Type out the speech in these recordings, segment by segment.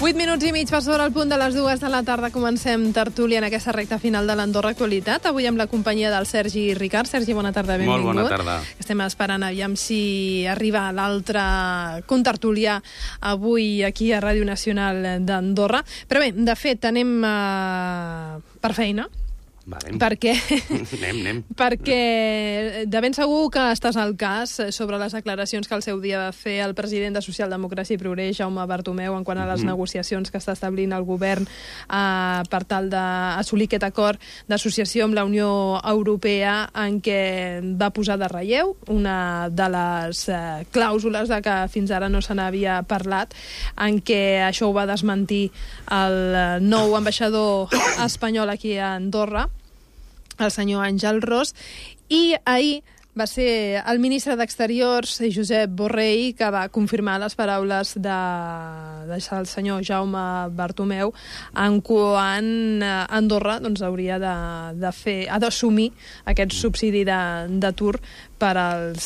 8 minuts i mig per sobre el punt de les 2 de la tarda. Comencem tertúlia en aquesta recta final de l'Andorra Actualitat. Avui amb la companyia del Sergi Ricart. Sergi, bona tarda, benvingut. Molt bona tarda. Estem esperant aviam si arriba l'altre contertulià avui aquí a Ràdio Nacional d'Andorra. Però bé, de fet, anem per feina. Vale. Perquè anem. perquè de ben segur que estàs al cas sobre les declaracions que al seu dia va fer el president de Socialdemocràcia i Progrés, Jaume Bartomeu, en quant a les negociacions que està establint el govern per tal d'assolir aquest acord d'associació amb la Unió Europea, en què va posar de relleu una de les clàusules de que fins ara no se n'havia parlat, en què això ho va desmentir el nou ambaixador espanyol aquí a Andorra, el senyor Àngel Ros, i ahir va ser el ministre d'Exteriors, Josep Borrell, que va confirmar les paraules del senyor Jaume Bartomeu en quant Andorra hauria d'assumir aquest subsidi d'atur per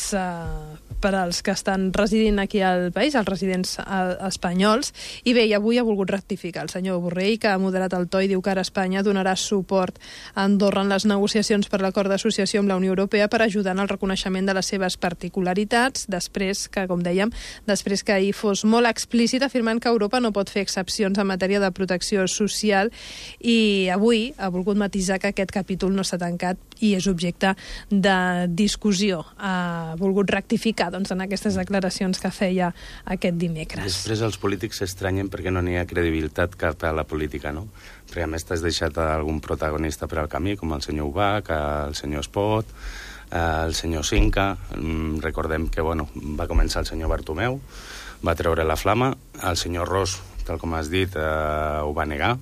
als que estan residint aquí al país, els residents espanyols. I bé, avui ha volgut rectificar el senyor Borrell, que ha moderat el to i diu que ara Espanya donarà suport a Andorra en les negociacions per l'acord d'associació amb la Unió Europea per ajudar en el reconeixement de les seves particularitats, després que ahir fos molt explícit afirmant que Europa no pot fer excepcions en matèria de protecció social, i avui ha volgut matisar que aquest capítol no s'ha tancat i és objecte de discussió. Ha volgut rectificar en aquestes declaracions que feia aquest dimecres. Després els polítics s'estranyen perquè no n'hi ha credibilitat cap a la política, no? Perquè a més t'has deixat algun protagonista per al camí, com el senyor Ubach, el senyor Espot, el senyor Cinca. Recordem que va començar el senyor Bartomeu, va treure la flama, el senyor Ros, tal com has dit, ho va negar.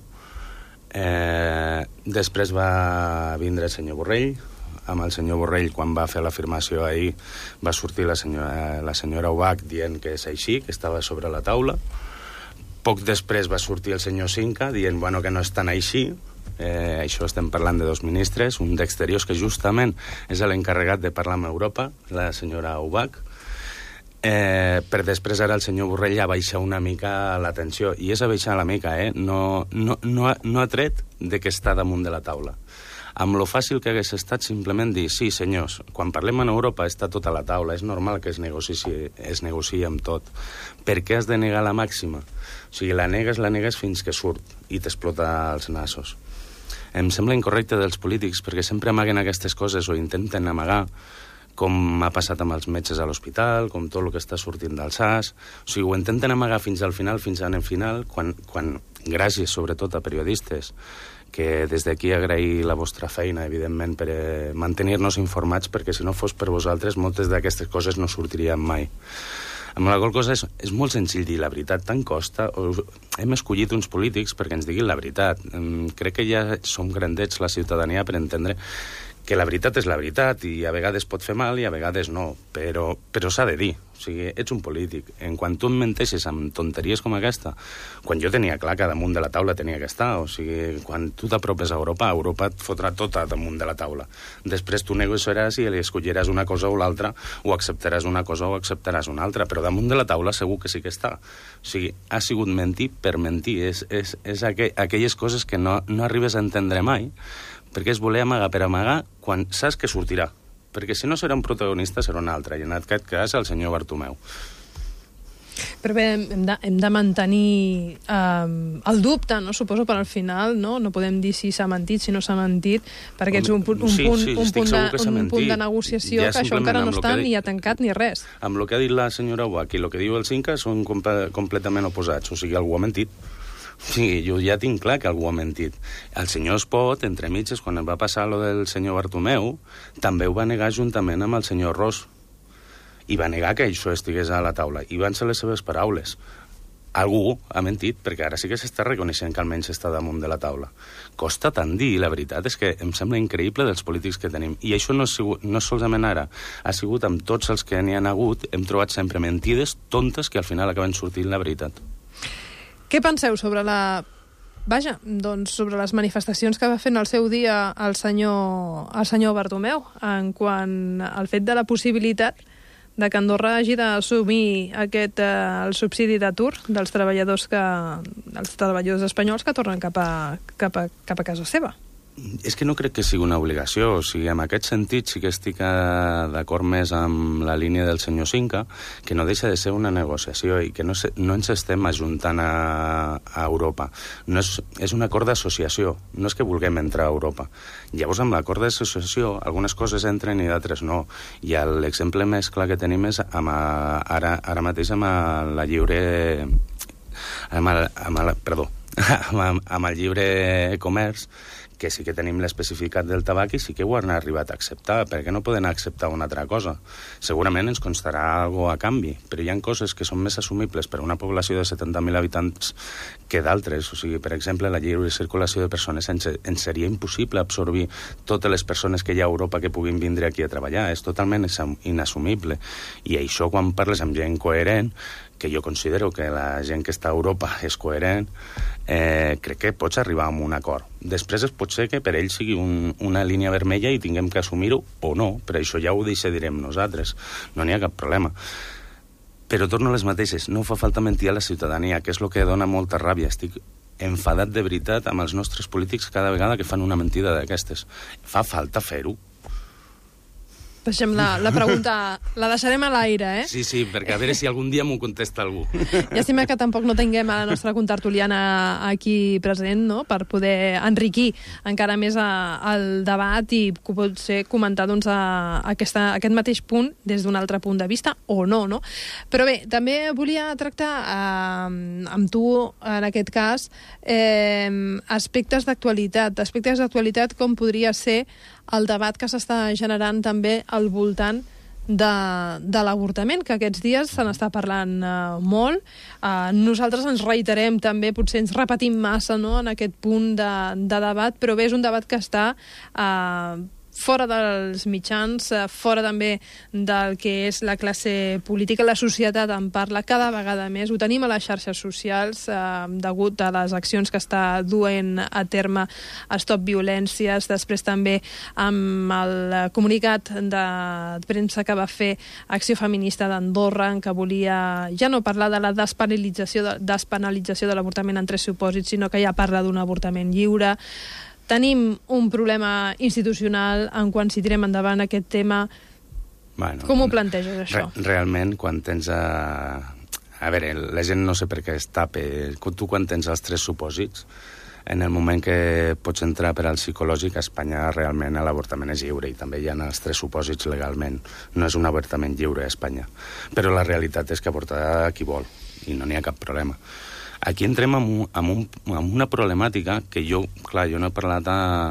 Després va vindre el senyor Borrell. Amb el senyor Borrell, quan va fer l'afirmació ahir, va sortir la senyora Ubach dient que és així, que estava sobre la taula. Poc després va sortir el senyor Cinca dient que no és tan així. Això estem parlant de dos ministres, un d'Exteriors, que justament és l'encarregat de parlar amb Europa, la senyora Ubach. Per després ara el senyor Borrell ha baixat una mica la tensió, i és a baixar la mica, no ha tret de que està damunt de la taula. Amb lo fàcil que hagués estat simplement dir, sí, senyors, quan parlem en Europa està tot a la taula, és normal que es negociï amb tot. Per què has de negar la màxima? O sigui, la negues fins que surt i t'explota els nassos. Em sembla incorrecte dels polítics, perquè sempre amaguen aquestes coses o intenten amagar, com ha passat amb els metges a l'hospital, com tot el que està sortint del SAS. O sigui, ho intenten amagar fins al final, quan gràcies sobretot a periodistes, que des d'aquí agrair la vostra feina, evidentment, per mantenir-nos informats, perquè si no fos per vosaltres moltes d'aquestes coses no sortirien mai. Amb la qual cosa és molt senzill dir la veritat, tant costa. Hem escollit uns polítics perquè ens diguin la veritat. Crec que ja som grandets la ciutadania per entendre que la veritat és la veritat, i a vegades pot fer mal i a vegades no, però s'ha de dir. O sigui, ets un polític. En quan tu em menteixes amb tonteries com aquesta, quan jo tenia clar que damunt de la taula tenia que estar, o sigui, quan tu t'apropes a Europa et fotrà tota damunt de la taula. Després tu negociaràs i escolliràs una cosa o l'altra, o acceptaràs una cosa o acceptaràs una altra, però damunt de la taula segur que sí que està. O sigui, ha sigut mentir per mentir. És aquelles coses que no arribes a entendre mai, perquè és voler amagar per amagar quan saps que sortirà. Perquè si no serà un protagonista, serà un altre, i en aquest cas el senyor Bartomeu. Però bé, hem de mantenir el dubte, no? Suposo, per al final, no podem dir si s'ha mentit, si no s'ha mentit, perquè és un punt de negociació que això encara no està ni ha tancat ni res. Amb el que ha dit la senyora Ubach i el que diu el Cinca són completament oposats, o sigui, algú ha mentit. Sí, jo ja tinc clar que algú ha mentit. El senyor Espot, entre mitges, quan va passar lo del senyor Bartomeu, també ho va negar juntament amb el senyor Ros. I va negar que això estigués a la taula. I van ser les seves paraules. Algú ha mentit, perquè ara sí que s'està reconeixent que almenys està damunt de la taula. Costa tant dir, la veritat és que em sembla increïble dels polítics que tenim. I això no és solament ara. Ha sigut amb tots els que n'hi ha hagut, hem trobat sempre mentides tontes que al final acaben sortint la veritat. Què penseu sobre sobre les manifestacions que va fer en el seu dia el senyor Bartomeu en quant al fet de la possibilitat de que Andorra hagi d'assumir el subsidi d'atur dels treballadors espanyols que tornen cap a casa seva. És que no crec que sigui una obligació. O sigui, en aquest sentit sí que estic d'acord més amb la línia del senyor Cinca, que no deixa de ser una negociació i que no ens estem ajuntant a Europa. No és un acord d'associació, no és que vulguem entrar a Europa. Llavors, amb l'acord d'associació, algunes coses entren i d'altres no. I l'exemple més clar que tenim és ara mateix amb la lliure... amb el lliure comerç, que sí que tenim l'especificat del tabac i sí que ho han arribat a acceptar. Per què no poden acceptar una altra cosa? Segurament ens constarà alguna cosa a canvi, però hi ha coses que són més assumibles per a una població de 70.000 habitants que d'altres. O sigui, per exemple, la lliure circulació de persones ens seria impossible absorbir totes les persones que hi ha a Europa que puguin vindre aquí a treballar. És totalment inassumible. I això, quan parles amb gent coherent, que jo considero que la gent que està a Europa és coherent, crec que pots arribar a un acord. Després pot ser que per ell sigui una línia vermella i tinguem que assumir-ho o no, però això ja ho decidirem nosaltres, no n'hi ha cap problema. Però torno a les mateixes, no fa falta mentir a la ciutadania, que és el que dona molta ràbia. Estic enfadat de veritat amb els nostres polítics cada vegada que fan una mentida d'aquestes. Fa falta fer-ho. Deixem la pregunta, la deixarem a l'aire, Sí, perquè a veure si algun dia m'ho contesta algú. Llàstima que tampoc no tinguem a la nostra contertuliana aquí present, no?, per poder enriquir encara més el debat i potser comentar aquest mateix punt des d'un altre punt de vista o no, no? Però bé, també volia tractar amb tu, en aquest cas, aspectes d'actualitat com podria ser el debat que s'està generant també al voltant de l'avortament, que aquests dies se n'està parlant molt. Nosaltres ens reiterem també, potser ens repetim massa, no?, en aquest punt de debat, però bé, és un debat que està fora dels mitjans, fora també del que és la classe política. La societat en parla cada vegada més. Ho tenim a les xarxes socials degut a les accions que està duent a terme Stop Violències. Després també amb el comunicat de premsa que va fer Acció Feminista d'Andorra, en què volia ja no parlar de la despenalització de l'avortament en 3 supòsits, sinó que ja parla d'un avortament lliure. Tenim un problema institucional en quan si tirem endavant aquest tema. Bueno, com ho planteges, això? Realment, quan tens a veure, la gent no sé per què es tapa. Tu, quan tens els 3 supòsits, en el moment que pots entrar per al psicològic, a Espanya realment l'avortament és lliure i també hi ha els 3 supòsits legalment. No és un avortament lliure a Espanya. Però la realitat és que avortar qui vol i no n'hi ha cap problema. Aquí entrem amb una problemàtica que jo no he parlat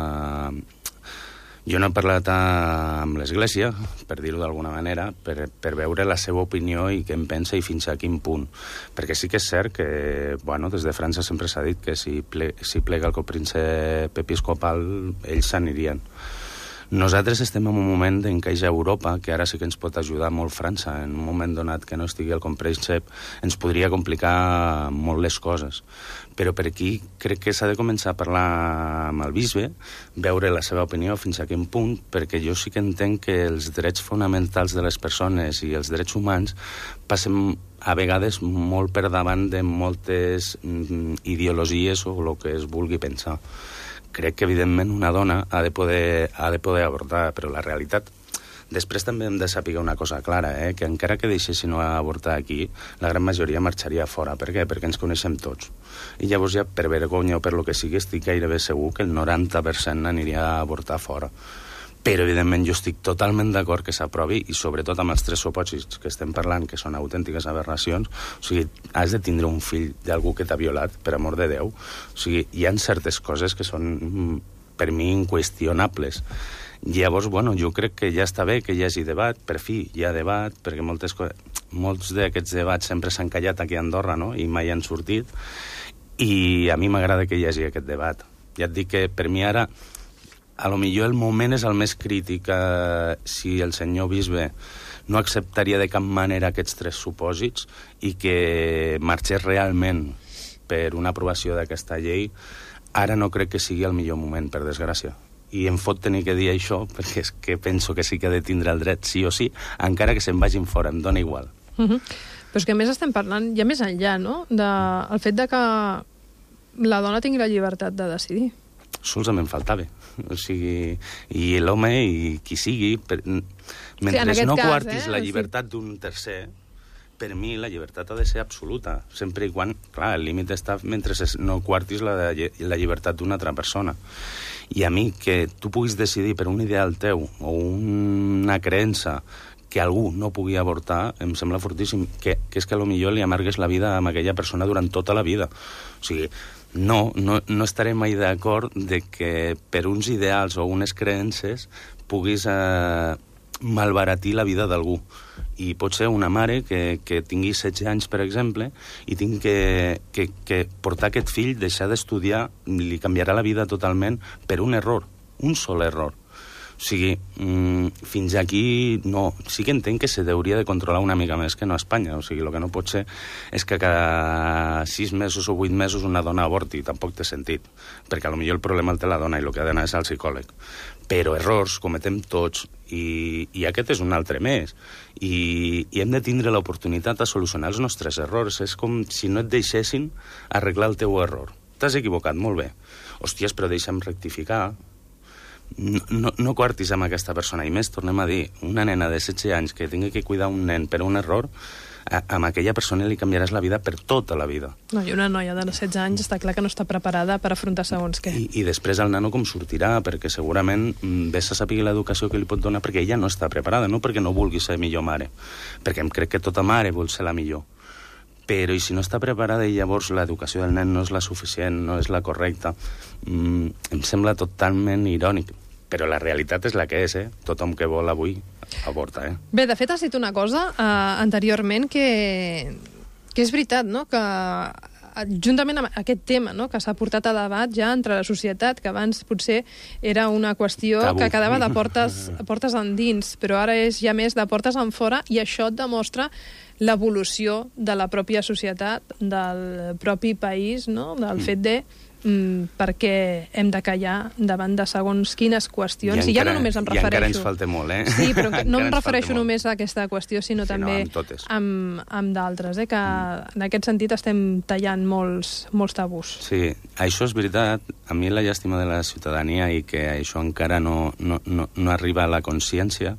amb l'Església, per dir-ho d'alguna manera, per veure la seva opinió i què en pensa i fins a quin punt. Perquè sí que és cert que, des de França sempre s'ha dit que si plega el copríncep episcopal, ells s'anirien. Nosaltres estem en un moment d'encaix a Europa, que ara sí que ens pot ajudar molt França. En un moment donat que no estigui el copríncep, ens podria complicar molt les coses. Però per aquí crec que s'ha de començar a parlar amb el bisbe, veure la seva opinió fins a quin punt, perquè jo sí que entenc que els drets fonamentals de les persones i els drets humans passen a vegades molt per davant de moltes ideologies o el que es vulgui pensar. Crec que, evidentment, una dona ha de poder avortar, però la realitat... Després també hem de saber una cosa clara, que encara que deixessin avortar aquí, la gran majoria marxaria fora. Per què? Perquè ens coneixem tots. I llavors ja, per vergonya o per lo que sigui, estic gairebé segur que el 90% aniria a avortar fora. Però, evidentment, jo estic totalment d'acord que s'aprovi, i sobretot amb els 3 supòsits que estem parlant, que són autèntiques aberracions. O sigui, has de tindre un fill d'algú que t'ha violat, per amor de Déu. O sigui, hi ha certes coses que són, per mi, inqüestionables. Llavors, jo crec que ja està bé que hi hagi debat, per fi hi ha debat, perquè molts d'aquests debats sempre s'han callat aquí a Andorra, no?, i mai han sortit, i a mi m'agrada que hi hagi aquest debat. Ja et dic que per mi ara a lo millor el moment és el més crític, si el senyor bisbe no acceptaria de cap manera aquests 3 supòsits i que marxés realment per una aprovació d'aquesta llei, ara no crec que sigui el millor moment, per desgràcia. i em fot tenir que dir això, perquè és que penso que sí que ha de tindre el dret, sí o sí, encara que se'n vagin fora, em dona igual. Però és que a més estem parlant ja més enllà, no?, del fet de que la dona tingui la llibertat de decidir. Solament faltava. O sigui, i l'home i qui sigui, mentre no coartis la llibertat d'un tercer, per mi la llibertat ha de ser absoluta, sempre i quan, clar, el límit està mentre no coartis la llibertat d'una altra persona. I a mi, que tu puguis decidir per un ideal teu o una creença que algú no pugui avortar, em sembla fortíssim, que és que potser li amargues la vida a aquella persona durant tota la vida. O sigui, no estaré mai d'acord de que per uns ideals o unes creences puguis malbaratir la vida d'algú. I pot ser una mare que tingui 16 anys, per exemple, i tingui que portar aquest fill, deixar d'estudiar, li canviarà la vida totalment per un error, un sol error. O sigui, fins aquí no. Sí que entenc que se hauria de controlar una mica més que no a Espanya. O sigui, el que no pot ser és que cada 6 mesos o 8 mesos una dona avorti. Tampoc té sentit. Perquè potser el problema el té la dona i el que ha d'anar és al psicòleg. Però errors cometem tots i aquest és un altre més. I hem de tindre l'oportunitat de solucionar els nostres errors. És com si no et deixessin arreglar el teu error. T'has equivocat, molt bé. Hòsties, però deixa'm rectificar. No coartis amb aquesta persona. I més, tornem a dir, una nena de 16 anys que tingui que cuidar un nen per un error, amb aquella persona li canviaràs la vida per tota la vida. No, i una noia de 16 anys està clar que no està preparada per afrontar segons què. I després el nano com sortirà, perquè segurament vés a saber l'educació que li pot donar, perquè ella no està preparada, no perquè no vulgui ser millor mare, perquè em crec que tota mare vol ser la millor. Però i si no està preparada i llavors l'educació del nen no és la suficient, no és la correcta, em sembla totalment irònic. Però la realitat és la que és, Tothom que vol avui avorta, Bé, de fet has dit una cosa anteriorment que és veritat, no?, que juntament amb aquest tema, no?, que s'ha portat a debat ja entre la societat, que abans potser era una qüestió tabú, que quedava de portes endins, però ara és ja més de portes enfora, i això et demostra l'evolució de la pròpia societat, del propi país, no?, del fet de perquè hem de callar davant de segons quines qüestions, i ja no només em refereixo... I encara ens falta molt, Sí, però no em refereixo només a aquesta qüestió, sinó també amb d'altres, que en aquest sentit estem tallant molts tabús. Sí, això és veritat. A mi la llàstima de la ciutadania i que això encara no arriba a la consciència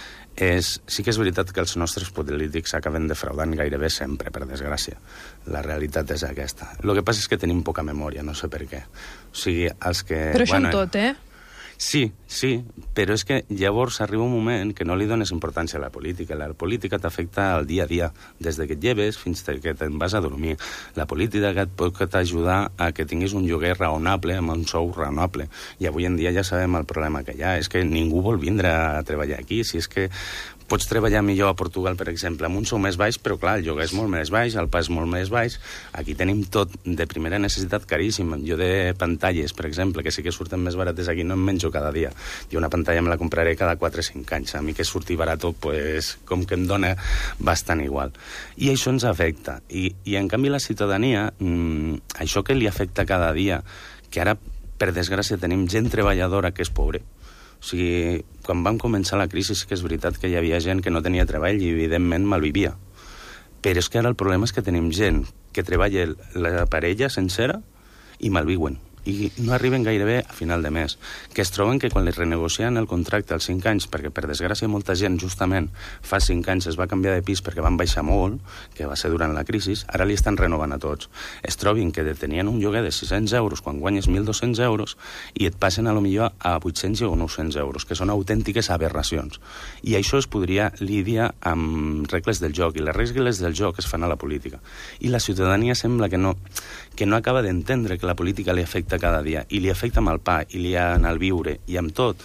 sí que és veritat que els nostres polítics acaben defraudant gairebé sempre, per desgràcia. La realitat és aquesta. El que passa és que tenim poca memòria, no sé per què. O sigui, els que... Però això en tot, Sí, però és que llavors arriba un moment que no li dones importància a la política. La política t'afecta al dia a dia, des que et lleves fins que te'n vas a dormir. La política et pot ajudar a que tinguis un lloguer raonable, amb un sou raonable. I avui en dia ja sabem el problema que hi ha. És que ningú vol vindre a treballar aquí. Si és que pots treballar millor a Portugal, per exemple, amb un sou més baix, però clar, el lloguer és molt més baix, el pas és molt més baix. Aquí tenim tot de primera necessitat caríssim. Jo de pantalles, per exemple, que sí que surten més barates aquí, no em menjo cada dia. Jo una pantalla me la compraré cada 4 o 5 anys. A mi que surti barat, pues, com que em dona bastant igual. I això ens afecta. I en canvi la ciutadania, això que li afecta cada dia, que ara, per desgràcia, tenim gent treballadora que és pobre. O sigui, quan vam començar la crisi sí que és veritat que hi havia gent que no tenia treball i evidentment malvivia. Però és que ara el problema és que tenim gent que treballa la parella sencera i malviuen. I no arriben gairebé a final de mes. Que es troben que quan li renegocien el contracte als 5 anys, perquè per desgràcia molta gent justament fa 5 anys es va canviar de pis perquè van baixar molt, que va ser durant la crisi, ara li estan renovant a tots. Es trobin que tenien un lloguer de 600 euros quan guanyes 1.200 euros i et passen a lo millor a 800 o 900 euros, que són autèntiques aberracions. I això es podria lidiar amb regles del joc, i les regles del joc es fan a la política. I la ciutadania sembla que no acaba d'entendre que la política li afecta cada dia, i li afecta amb el pa, i li ha en el viure, i amb tot.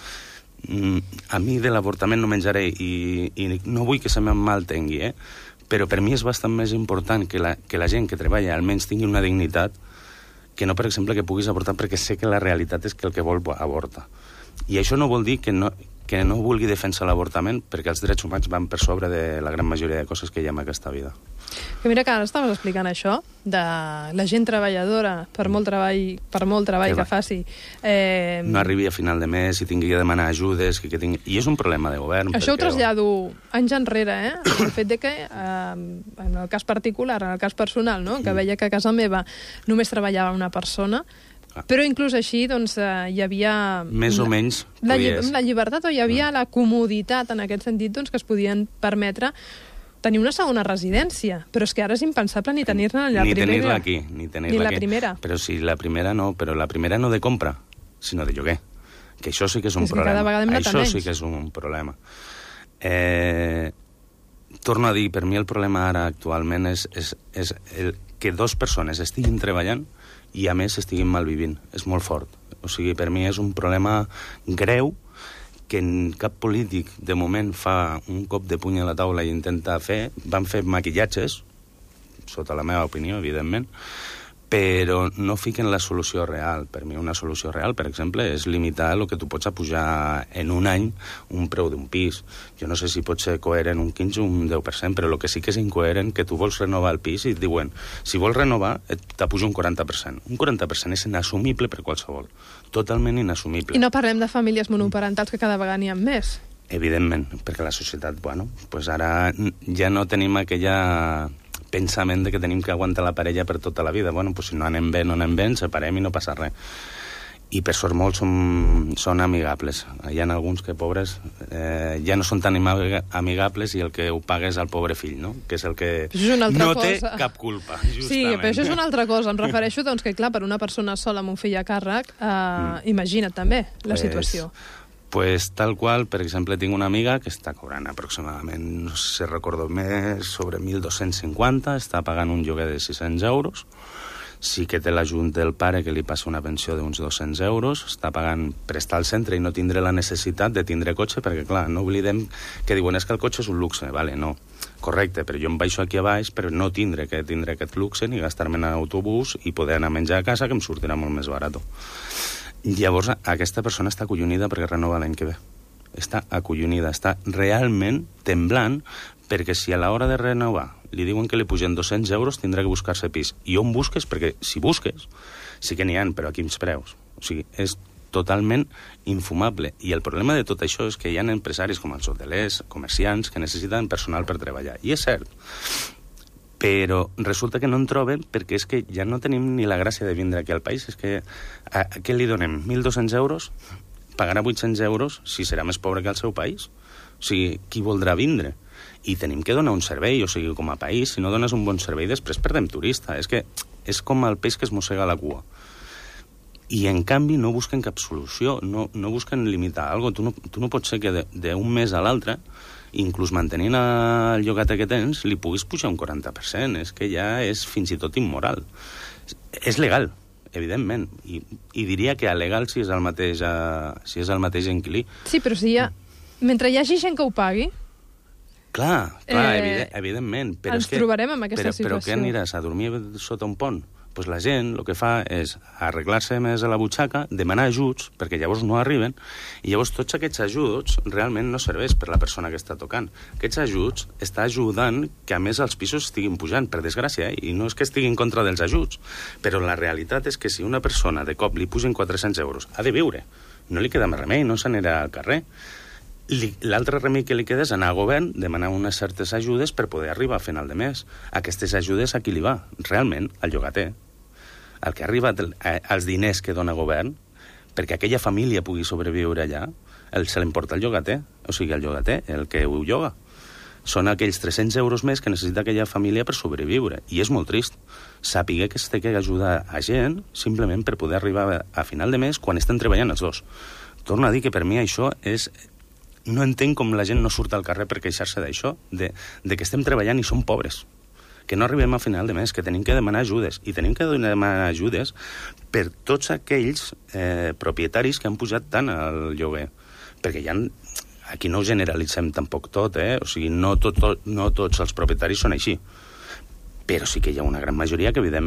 A mi de l'avortament no menjaré, i no vull que se me'n maltengui, però per mi és bastant més important que la gent que treballa almenys tingui una dignitat que no, per exemple, que puguis avortar perquè sé que la realitat és que el que vol avorta. I això no vol dir que que no vulgui defensar l'avortament, perquè els drets humans van per sobre de la gran majoria de coses que hi ha en aquesta vida. Que mira que ara estaves explicant això, de la gent treballadora, per molt treball que faci... No arribi a final de mes i tingui que demanar ajudes... I és un problema de govern. Això ho trasllado anys enrere, el fet de que, en el cas particular, en el cas personal, no? Que veia que a casa meva només treballava una persona, però inclús així doncs, hi havia... Més o menys... La llibertat, o hi havia la comoditat, en aquest sentit, doncs, que es podien permetre tenir una segona residència. Però és que ara és impensable ni tenir-la en la primera. Ni tenir-la aquí. Ni la primera. Però si la primera no, però la primera no de compra, sinó de lloguer. Que això sí que és un problema. Cada vegada això sí que és un problema. Torno a dir, per mi el problema ara actualment és que dues persones estiguin treballant i a més estiguin malvivint. És molt fort. O sigui, per mi és un problema greu que cap polític de moment fa un cop de puny a la taula i intenta fer. Van fer maquillatges, sota la meva opinió, evidentment, però no fiquen la solució real. Per mi una solució real, per exemple, és limitar el que tu pots apujar en un any un preu d'un pis. Jo no sé si pot ser coherent un 15 o un 10%, però el que sí que és incoherent que tu vols renovar el pis i et diuen, si vols renovar, t'apujo un 40%. Un 40% és inassumible per qualsevol. Totalment inassumible. I no parlem de famílies monoparentals que cada vegada n'hi ha més. Evidentment, perquè la societat, pues ara ja no tenim aquella pensament de que tenim que aguantar la parella per tota la vida. Pues si no anem bé, ens separem i no passa res. I per sort molts són amigables. Hi ha alguns que, pobres, ja no són tan amigables i el que ho paga és el pobre fill, no? Que és el que no té cap culpa, justament. Sí, però això és una altra cosa. Em refereixo, doncs, que clar, per una persona sola amb un fill a càrrec, imagina't també la situació. Pues tal qual, per exemple, tinc una amiga que està cobrant aproximadament, no sé si recordo més, sobre 1.250, està pagant un lloguer de 600 euros, sí que té l'ajut del pare que li passa una pensió d'uns 200 euros, està pagant per estar al centre i no tindre la necessitat de tindre cotxe, perquè clar, no oblidem que diuen és que el cotxe és un luxe, vale, no, correcte, però jo em baixo aquí a baix per no tindre aquest luxe ni gastar-me en autobús i poder anar a menjar a casa, que em sortirà molt més barat. Llavors, aquesta persona està acollonida perquè renova l'any que ve. Està acollonida, està realment temblant, perquè si a l'hora de renovar li diuen que li pugen 200 euros, tindrà que buscar-se pis. I on busques? Perquè si busques, sí que n'hi ha, però a quins preus? O sigui, és totalment infumable. I el problema de tot això és que hi ha empresaris com els hotelers, comerciants, que necessiten personal per treballar. I és cert, però resulta que no en troben perquè és que ja no tenim ni la gràcia de vindre aquí al país. És que a què li donem? 1.200 euros? Pagarà 800 euros si serà més pobre que el seu país? O sigui, qui voldrà vindre? I tenim que donar un servei, o sigui, com a país, si no dones un bon servei, després perdem turista. És que és com el peix que es mossega la cua. I, en canvi, no busquen cap solució, no busquen limitar alguna cosa. Tu no pots ser que d'un mes a l'altre, inclús mantenint el llogater que tens, li puguis pujar un 40%. És que ja és fins i tot immoral. És legal, evidentment. I diria que legal si és el mateix inquilí. Sí, però si mentre hi hagi gent que ho pagui... Clar, evidentment. Però ens trobarem en aquesta situació. Però què aniràs, a dormir sota un pont? Pues la gent el que fa és arreglar-se més a la butxaca, demanar ajuts, perquè llavors no arriben, i llavors tots aquests ajuts realment no serveix per la persona que està tocant. Aquests ajuts està ajudant que a més els pisos estiguin pujant, per desgràcia, i no és que estigui en contra dels ajuts, però la realitat és que si una persona de cop li pugen 400 euros, ha de viure, no li queda més remei, no s'anirà al carrer. L'altre remei que li queda és anar al govern, demanar unes certes ajudes per poder arribar a final de mes. Aquestes ajudes a qui li va? Realment, al llogater. El que arriba als diners que dona govern, perquè aquella família pugui sobreviure allà, se l'emporta el llogater. O sigui, el llogater, el que ho lloga. Són aquells 300 euros més que necessita aquella família per sobreviure. I és molt trist saber que es té que ajudar a gent simplement per poder arribar a final de mes quan estan treballant els dos. Torno a dir que per mi això és... No entenc com la gent no surt al carrer per queixar-se d'això, de que estem treballant i som pobres, que no arribem a final de mes, que tenim que demanar ajudes, i tenim que demanar ajudes per tots aquells propietaris que han pujat tant al lloguer, perquè ja aquí no ho generalitzem tampoc tot, o sigui, no tots els propietaris són així, però sí que hi ha una gran majoria que, evidentment,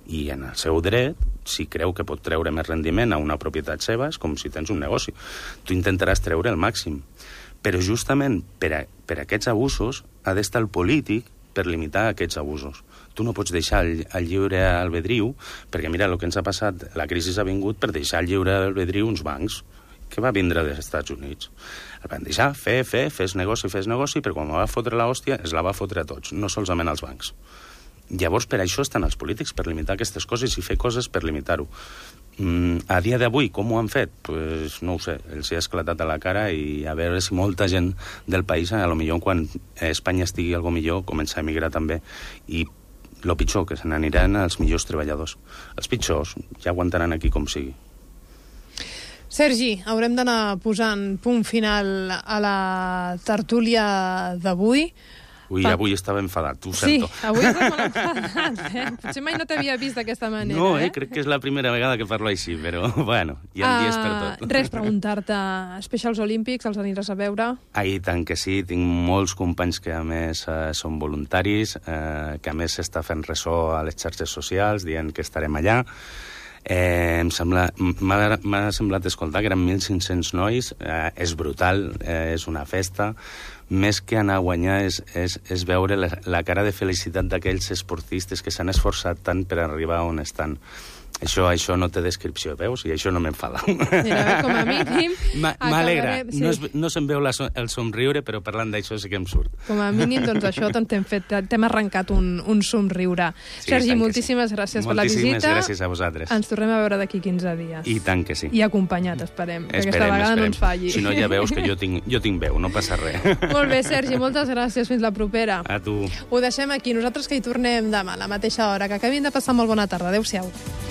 I en el seu dret, si creu que pot treure més rendiment a una propietat seva, és com si tens un negoci. Tu intentaràs treure el màxim. Però justament per aquests abusos ha d'estar el polític per limitar aquests abusos. Tu no pots deixar el lliure albedriu, perquè mira, el que ens ha passat, la crisi ha vingut per deixar el lliure albedriu uns bancs que va vindre dels Estats Units. El van deixar, fes negoci, però quan va fotre l'hòstia, es la va fotre a tots, no solament als bancs. Llavors, per això estan els polítics, per limitar aquestes coses i fer coses per limitar-ho. A dia d'avui, com ho han fet? Pues no ho sé, els ha esclatat a la cara i a veure si molta gent del país, a lo millor quan Espanya estigui algo millor, comença a emigrar també. I el pitjor, que se n'aniran els millors treballadors. Els pitjors ja aguantaran aquí com sigui. Sergi, haurem d'anar posant punt final a la tertúlia d'avui. Ui, avui estava enfadat, ho sento. Sí, avui estàs molt enfadat, Potser mai no t'havia vist d'aquesta manera, No, crec que és la primera vegada que parlo així, però, bueno, hi ha dies per tot. Res, preguntar-te, Specials Olímpics, els aniràs a veure? I tant que sí, tinc molts companys que a més són voluntaris, que a més s'està fent ressò a les xarxes socials, dient que estarem allà. M'ha semblat escoltar que eren 1.500 nois, és brutal, és una festa. Més que anar a guanyar és veure la cara de felicitat d'aquells esportistes que s'han esforçat tant per arribar on estan. Això no té descripció, veus? I això no m'enfada. Mira, com a mínim... M'alegra. No se'm veu el somriure, però parlant d'això sí que em surt. Com a mínim, doncs això t'hem arrencat un somriure. Sí, Sergi, moltíssimes gràcies per la visita. Moltíssimes gràcies a vosaltres. Ens tornem a veure d'aquí 15 dies. I tant que sí. I acompanyat, esperem. Que aquesta vegada no ens falli. Si no, ja veus que jo tinc veu, no passa res. Molt bé, Sergi, moltes gràcies. Fins la propera. A tu. Ho deixem aquí. Nosaltres que hi tornem demà a la mateixa hora. Que acabin de passar molt bona tarda. Adéu-siau.